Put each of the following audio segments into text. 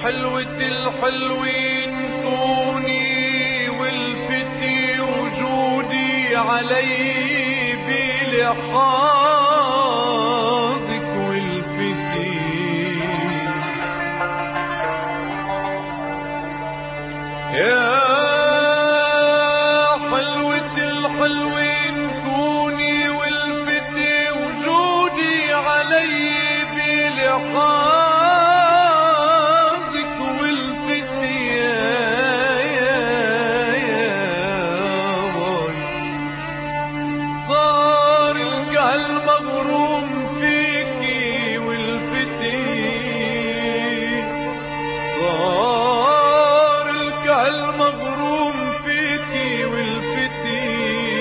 حلوة الحلوين طوني والفتي وجودي علي بلحاظك والفتي يا حلوة الحلوين طوني والفتي وجودي علي بلحاظك المغروم فيكي والفتي صار الكهل مغروم فيكي والفتي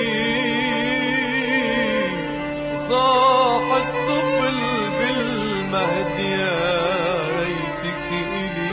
صاح الطفل بالمهد يا ريتك إلي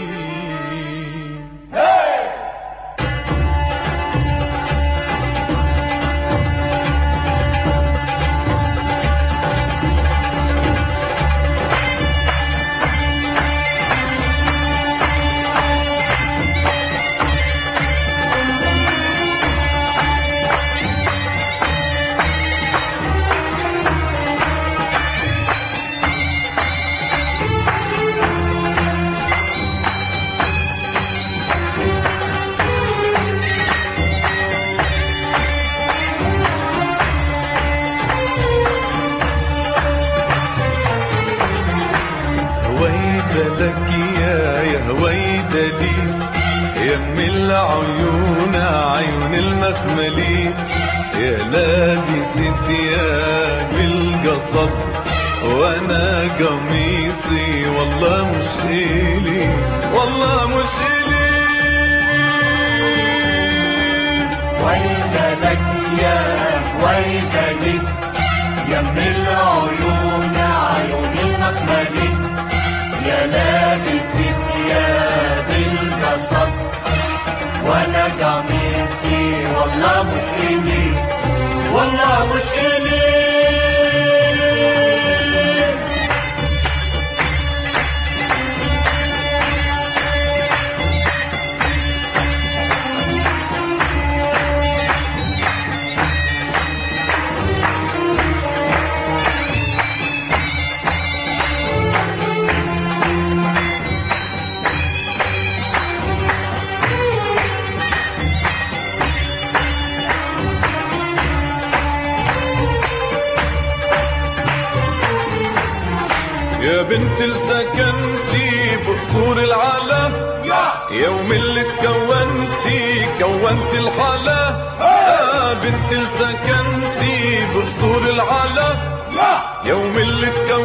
لك يا هويدلي يم العيون عيون المخملي يا لابس ثياب القصب وانا قميصي والله مش إلي والله مش إلي ويلك يا ويلي يم العيون عيون المخملي يا لابس ثياب القصب وانا قميصي والله مش إلي والله مش إلي يا بنت السكنتي بقصور العلا يوم اللي كونت الحلا يا بنت السكنتي بقصور العلا يوم اللي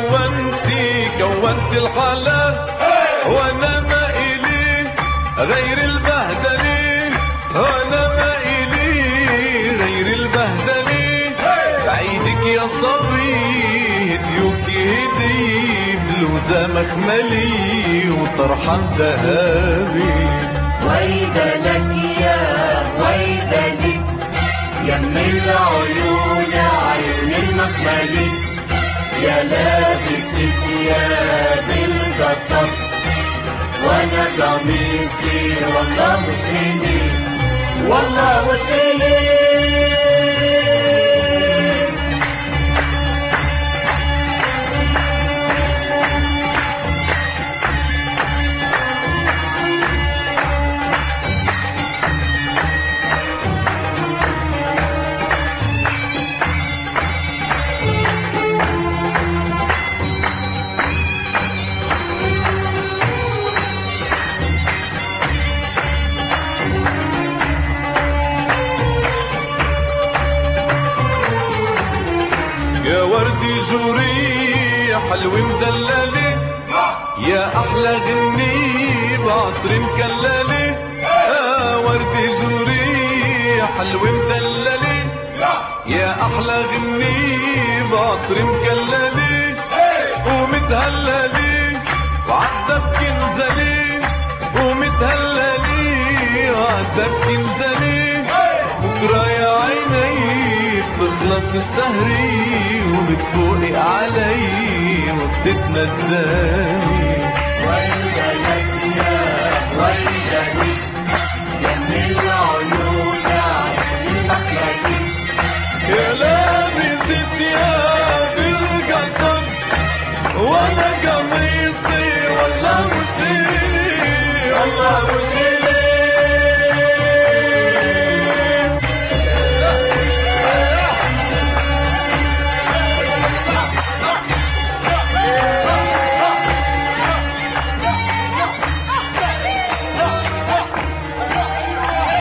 كونت الحلا وانا ما إلي غير البهدلي وانا ما إلي غير البهدلي بعيدك يا صبي هديوك هدي بلوزة مخملي وطرحة ذهبي ويلك يا ويلي يم العيون عيون المخملي يا لابس ثياب القصب وانا قميصي والله مش إلي والله مش إلي يا وردي جوري حلو مدللي يا احلى غني بعطر مكللي يا وردي جوري حلو مدللي يا احلى غني بعطر مكللي ومتهللي وعدب كنزلي ومتهللي وعدب كنزلي بكره يا عيني بتخلص السهري وبتفوقي علي وبتتندمي ويلك يا وانا قميصي والله وشيلي والله وشيلي